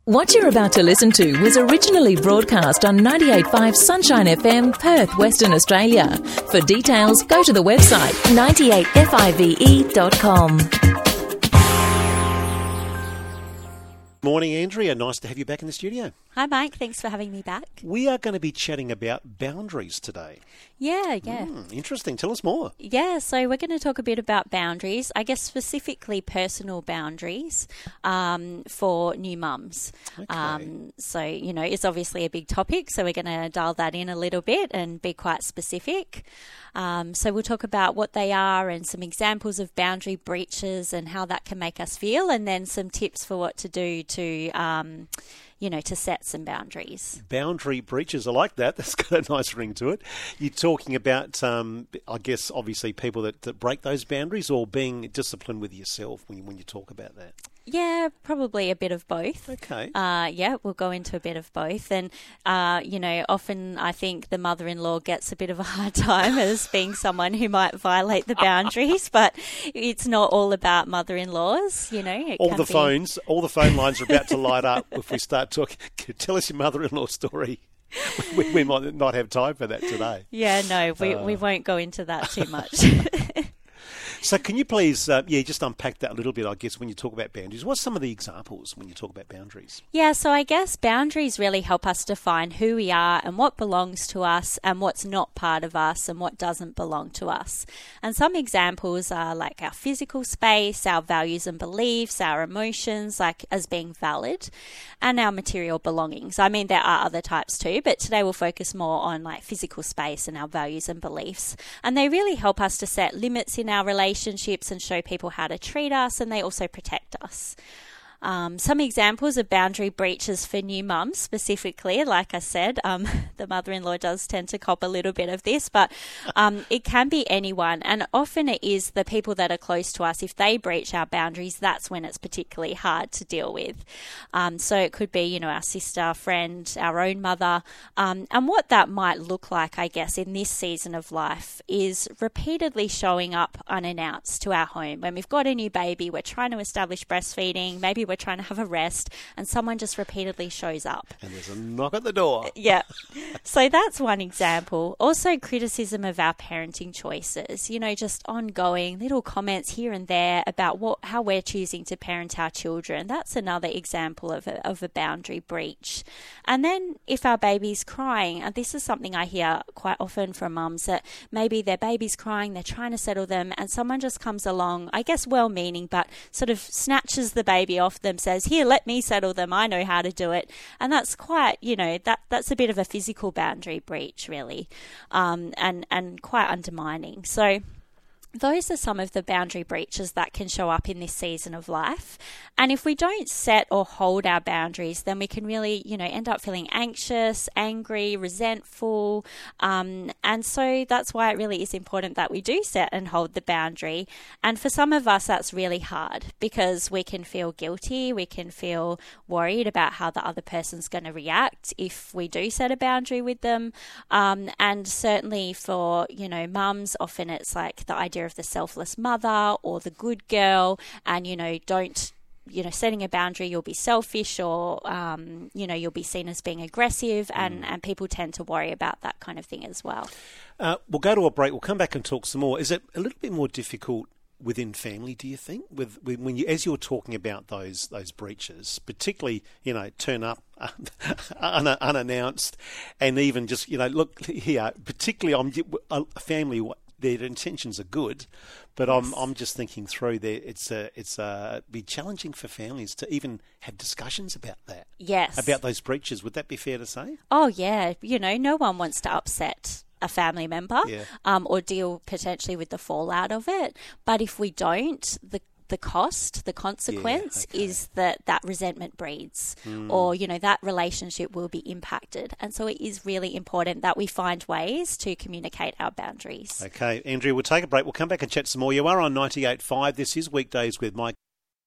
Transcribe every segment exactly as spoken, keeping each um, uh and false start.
What you're about to listen to was originally broadcast on ninety-eight point five Sunshine F M, Perth, Western Australia. For details, go to the website ninety-eight five dot com. Morning, Andrea. Nice to have you back in the studio. Hi, Mike. Thanks for having me back. We are going to be chatting about boundaries today. Yeah, yeah. Mm, interesting. Tell us more. Yeah, so we're going to talk a bit about boundaries, I guess specifically personal boundaries um, for new mums. Okay. Um, so, you know, it's obviously a big topic, so we're going to dial that in a little bit and be quite specific. Um, so we'll talk about what they are and some examples of boundary breaches and how that can make us feel, and then some tips for what to do to, um, you know, to set some boundaries. Boundary breaches. I like that. That's got a nice ring to it. You're talking about, um, I guess, obviously people that, that break those boundaries, or being disciplined with yourself when you, when you talk about that. Yeah, probably a bit of both. Okay. Uh, yeah, we'll go into a bit of both. And, uh, you know, often I think the mother-in-law gets a bit of a hard time as being someone who might violate the boundaries, but it's not all about mother-in-laws, you know. It all can the be... phones, all the phone lines are about to light up if we start talking. Tell us your mother-in-law story. We, we might not have time for that today. Yeah, no, we, uh... we won't go into that too much. So can you please, uh, yeah, just unpack that a little bit, I guess, when you talk about boundaries. What's some of the examples when you talk about boundaries? Yeah, so I guess boundaries really help us define who we are and what belongs to us and what's not part of us and what doesn't belong to us. And some examples are like our physical space, our values and beliefs, our emotions, like as being valid, and our material belongings. I mean, there are other types too, but today we'll focus more on like physical space and our values and beliefs. And they really help us to set limits in our relationships relationships and show people how to treat us, and they also protect us. Um, some examples of boundary breaches for new mums specifically, like I said, um, the mother-in-law does tend to cop a little bit of this, but um, it can be anyone, and often it is the people that are close to us. If they breach our boundaries, that's when it's particularly hard to deal with. Um, so it could be, you know, our sister, friend, our own mother, um, and what that might look like, I guess, in this season of life is repeatedly showing up unannounced to our home. When we've got a new baby, we're trying to establish breastfeeding, maybe we're trying to have a rest, and someone just repeatedly shows up. And there's a knock at the door. Yeah. So that's one example. Also, criticism of our parenting choices. You know, just ongoing little comments here and there about what how we're choosing to parent our children. That's another example of a, of a boundary breach. And then if our baby's crying, and this is something I hear quite often from mums, that maybe their baby's crying, they're trying to settle them, and someone just comes along, I guess well-meaning, but sort of snatches the baby off them, says, here, let me settle them, I know how to do it. And that's quite, you know, that that's a bit of a physical boundary breach, really, um, and, and quite undermining. So those are some of the boundary breaches that can show up in this season of life. And if we don't set or hold our boundaries, then we can really, you know, end up feeling anxious, angry, resentful. Um, and so that's why it really is important that we do set and hold the boundary. And for some of us, that's really hard because we can feel guilty. We can feel worried about how the other person's going to react if we do set a boundary with them. Um, and certainly for, you know, mums, often it's like the idea of the selfless mother or the good girl, and, you know, don't, you know, setting a boundary, you'll be selfish, or, um, you know, you'll be seen as being aggressive, and, mm. and people tend to worry about that kind of thing as well. Uh, we'll go to a break. We'll come back and talk some more. Is it a little bit more difficult within family, do you think, with, with when you, as you're talking about those those breaches, particularly, you know, turn up un, unannounced, and even just, you know, look here, particularly I'm a family. Their intentions are good, but yes. I'm I'm just thinking through there. It's a it's a be challenging for families to even have discussions about that. Yes, about those breaches. Would that be fair to say? Oh yeah, you know, no one wants to upset a family member, yeah. um, or deal potentially with the fallout of it. But if we don't, the the cost, the consequence yeah, okay. is that that resentment breeds, mm. or, you know, that relationship will be impacted. And so it is really important that we find ways to communicate our boundaries. Okay, Andrea, we'll take a break. We'll come back and chat some more. You are on ninety-eight point five. This is Weekdays with Mike.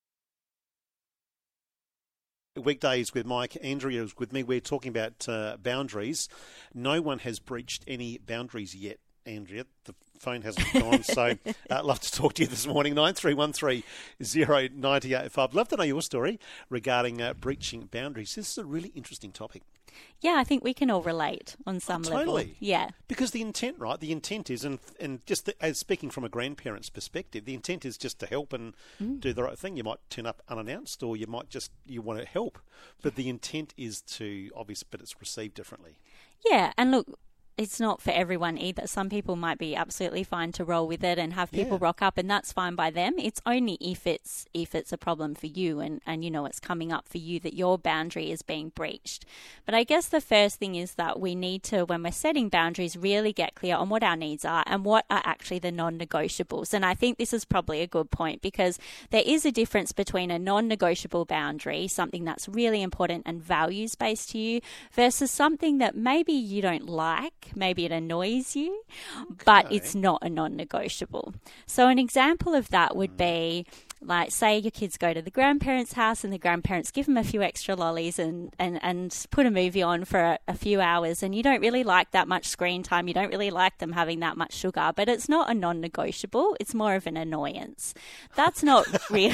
Weekdays with Mike. Andrea is with me. We're talking about uh, boundaries. No one has breached any boundaries yet, Andrea. The phone hasn't gone. So uh, love to talk to you this morning. nine three one three zero nine eight five. Love to know your story regarding uh, breaching boundaries. This is a really interesting topic. Yeah, I think we can all relate on some oh, level. Totally. Yeah. Because the intent, right? The intent is, and and just the, as speaking from a grandparent's perspective, the intent is just to help and mm. do the right thing. You might turn up unannounced, or you might just you want to help, but the intent is to obvious, but it's received differently. Yeah, and look, it's not for everyone either. Some people might be absolutely fine to roll with it and have people yeah. rock up, and that's fine by them. It's only if it's if it's a problem for you and, and, you know, it's coming up for you that your boundary is being breached. But I guess the first thing is that we need to, when we're setting boundaries, really get clear on what our needs are and what are actually the non-negotiables. And I think this is probably a good point, because there is a difference between a non-negotiable boundary, something that's really important and values-based to you, versus something that maybe you don't like. Maybe it annoys you, okay. but it's not a non-negotiable. So an example of that would be, like, say your kids go to the grandparents' house and the grandparents give them a few extra lollies and, and, and put a movie on for a, a few hours, and you don't really like that much screen time. You don't really like them having that much sugar, but it's not a non-negotiable. It's more of an annoyance. That's not really...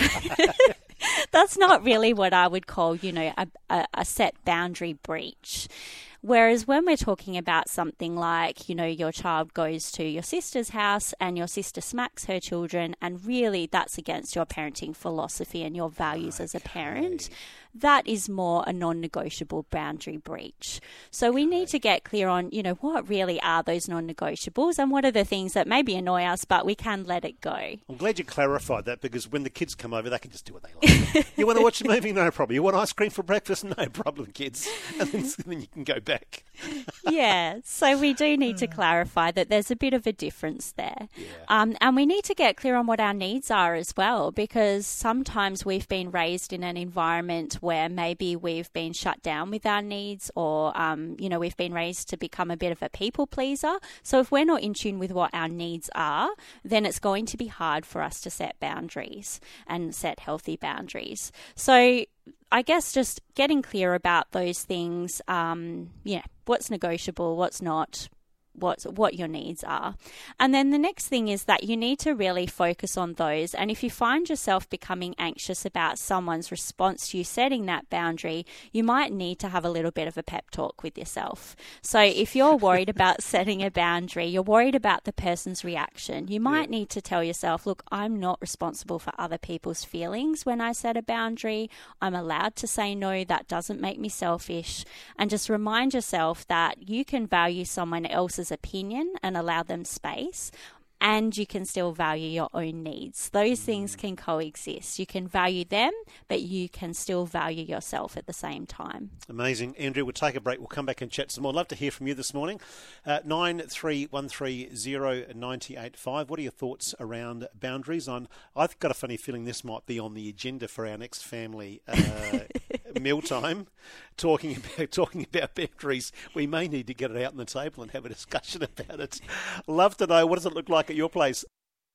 That's not really what I would call, you know, a, a, a set boundary breach. Whereas when we're talking about something like, you know, your child goes to your sister's house and your sister smacks her children, and really that's against your parenting philosophy and your values okay. as a parent, that is more a non-negotiable boundary breach. So we need to get clear on, you know, what really are those non-negotiables and what are the things that maybe annoy us, but we can let it go. I'm glad you clarified that, because when the kids come over, they can just do what they like. You want to watch a movie? No problem. You want ice cream for breakfast? No problem, kids. And then, then you can go back. Yeah, so we do need to clarify that there's a bit of a difference there. Yeah. Um, and we need to get clear on what our needs are as well, because sometimes we've been raised in an environment where maybe we've been shut down with our needs, or, um, you know, we've been raised to become a bit of a people pleaser. So if we're not in tune with what our needs are, then it's going to be hard for us to set boundaries and set healthy boundaries. So I guess just getting clear about those things, um, yeah, what's negotiable, what's not, what what your needs are. And then the next thing is that you need to really focus on those. And if you find yourself becoming anxious about someone's response to you setting that boundary, you might need to have a little bit of a pep talk with yourself. So if you're worried about setting a boundary, you're worried about the person's reaction, you might yeah. need to tell yourself, look, I'm not responsible for other people's feelings when I set a boundary. I'm allowed to say no. That doesn't make me selfish. And just remind yourself that you can value someone else's opinion and allow them space, and you can still value your own needs. Those things can coexist. You can value them, but you can still value yourself at the same time. Amazing. Andrea, we'll take a break. We'll come back and chat some more. I'd love to hear from you this morning. Uh, nine three one three zero nine eight five. What are your thoughts around boundaries? On, I've got a funny feeling this might be on the agenda for our next family uh, mealtime, talking about talking about boundaries. We may need to get it out on the table and have a discussion about it. Love to know, what does it look like at your place?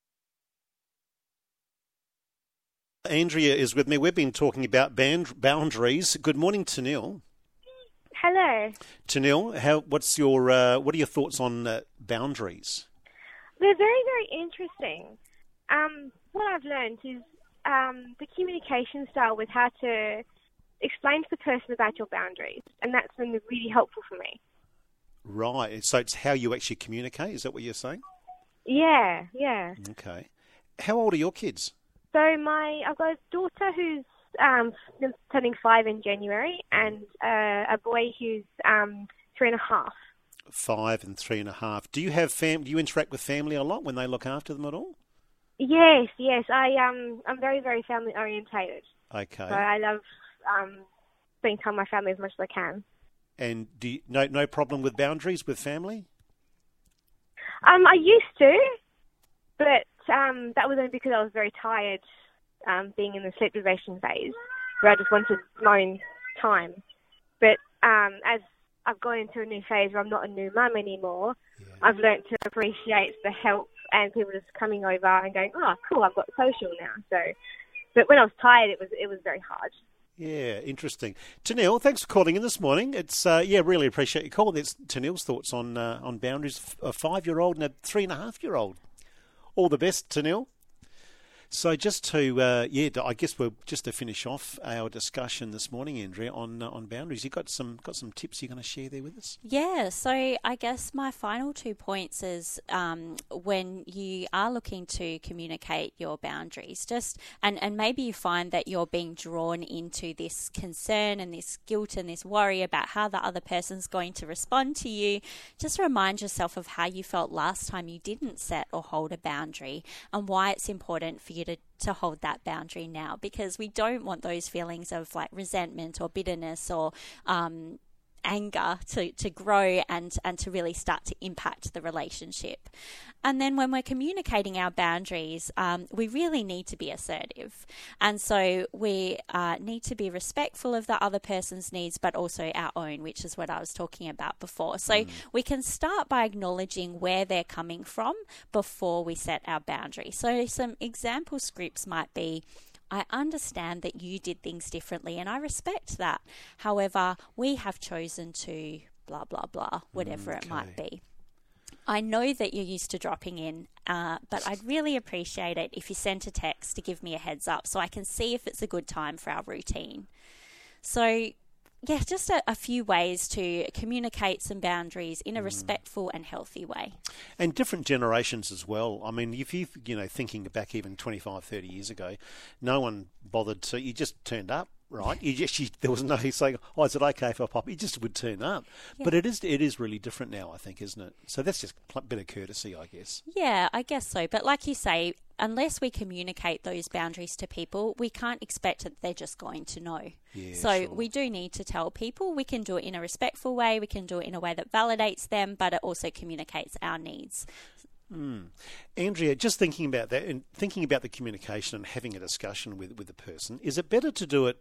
Andrea is with me. We've been talking about band, boundaries. Good morning, Tanil. Hello. Tanil, how, what's your, uh, what are your thoughts on uh, boundaries? They're very, very interesting. Um, what I've learned is um, the communication style with how to explain to the person about your boundaries, and that's been really helpful for me. Right. So it's how you actually communicate. Is that what you're saying? Yeah, yeah. Okay. How old are your kids? So my, I've got a daughter who's um, turning five in January, and uh, a boy who's um, three and a half. Five and three and a half. Do you have fam? Do you interact with family a lot when they look after them at all? Yes, yes. I um, I'm very, very family orientated. Okay. So I love um, spending time with my family as much as I can. And do you, no no problem with boundaries with family? Um, I used to, but um, that was only because I was very tired, um, being in the sleep deprivation phase, where I just wanted my own time. But um, as I've gone into a new phase where I'm not a new mum anymore, yeah. I've learnt to appreciate the help and people just coming over and going, oh, cool, I've got social now. So, but when I was tired, it was it was very hard. Yeah, interesting. Tanil, thanks for calling in this morning. It's uh, yeah, really appreciate your call. That's Tanil's thoughts on uh, on boundaries. A five-year-old and a three and a half-year-old. All the best, Tanil. So just to, uh, yeah, I guess we're just to finish off our discussion this morning, Andrea, on uh, on boundaries. You got some got some tips you're going to share there with us? Yeah, so I guess my final two points is um, when you are looking to communicate your boundaries, just and, and maybe you find that you're being drawn into this concern and this guilt and this worry about how the other person's going to respond to you. Just remind yourself of how you felt last time you didn't set or hold a boundary and why it's important for you to, to hold that boundary now, because we don't want those feelings of like resentment or bitterness or um, anger to, to grow and, and to really start to impact the relationship. And then when we're communicating our boundaries, um, we really need to be assertive. And so we uh, need to be respectful of the other person's needs, but also our own, which is what I was talking about before. So mm. we can start by acknowledging where they're coming from before we set our boundary. So some example scripts might be, I understand that you did things differently and I respect that. However, we have chosen to blah, blah, blah, whatever okay. it might be. I know that you're used to dropping in, uh, but I'd really appreciate it if you sent a text to give me a heads up so I can see if it's a good time for our routine. So, yeah, just a, a few ways to communicate some boundaries in a respectful and healthy way. And different generations as well. I mean, if you, you know, thinking back even twenty-five, thirty years ago, no one bothered to, you just turned up. Right, you just, you, there was no saying, "Oh, is it okay if I pop?" You just would turn up. Yeah. But it is it is really different now, I think, isn't it? So that's just a bit of courtesy, I guess. Yeah, I guess so. But like you say, unless we communicate those boundaries to people, we can't expect that they're just going to know. Yeah, so sure. we do need to tell people. We can do it in a respectful way. We can do it in a way that validates them, but it also communicates our needs. Mm. Andrea, just thinking about that and thinking about the communication and having a discussion with, with the person, is it better to do it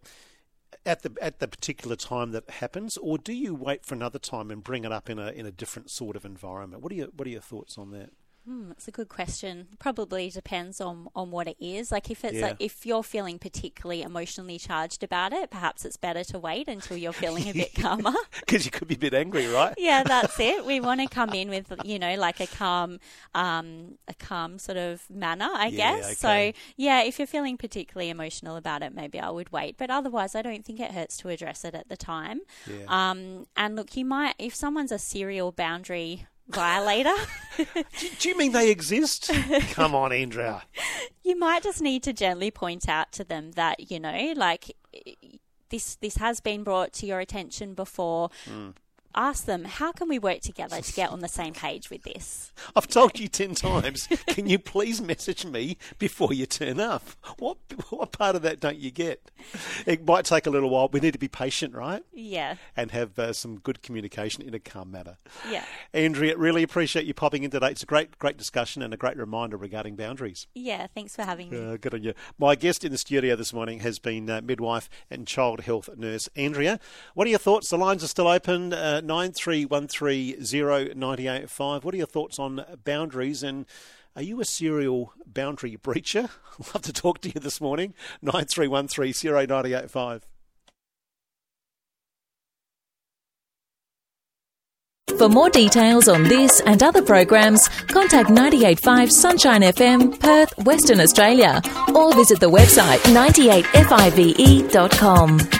at the at the particular time that happens, or do you wait for another time and bring it up in a in a different sort of environment? What are your what are your thoughts on that? Hmm, that's a good question. Probably depends on, on what it is. Like if it's yeah. like if you're feeling particularly emotionally charged about it, perhaps it's better to wait until you're feeling a bit calmer. Because you could be a bit angry, right? Yeah, that's it. We want to come in with, you know, like a calm, um, a calm sort of manner, I yeah, guess. Okay. So yeah, if you're feeling particularly emotional about it, maybe I would wait. But otherwise, I don't think it hurts to address it at the time. Yeah. Um, and look, you might, if someone's a serial boundary violator. do, do you mean they exist? Come on, Andrea. You might just need to gently point out to them that, you know, like this this has been brought to your attention before. Mm. Ask them, how can we work together to get on the same page with this? I've told you ten times, can you please message me before you turn up? What what part of that don't you get? It might take a little while. We need to be patient, right? Yeah. And have uh, some good communication in a calm manner. Yeah. Andrea, really appreciate you popping in today. It's a great, great discussion and a great reminder regarding boundaries. Yeah, thanks for having me. Uh, good on you. My guest in the studio this morning has been uh, midwife and child health nurse Andrea. What are your thoughts? The lines are still open. Uh, nine three one three zero nine eight five. What are your thoughts on boundaries, and are you a serial boundary breacher? I'd love to talk to you this morning. nine three one three zero nine eight five. For more details on this and other programs, contact ninety-eight point five Sunshine F M, Perth, Western Australia, or visit the website ninety-eight F I V E dot com.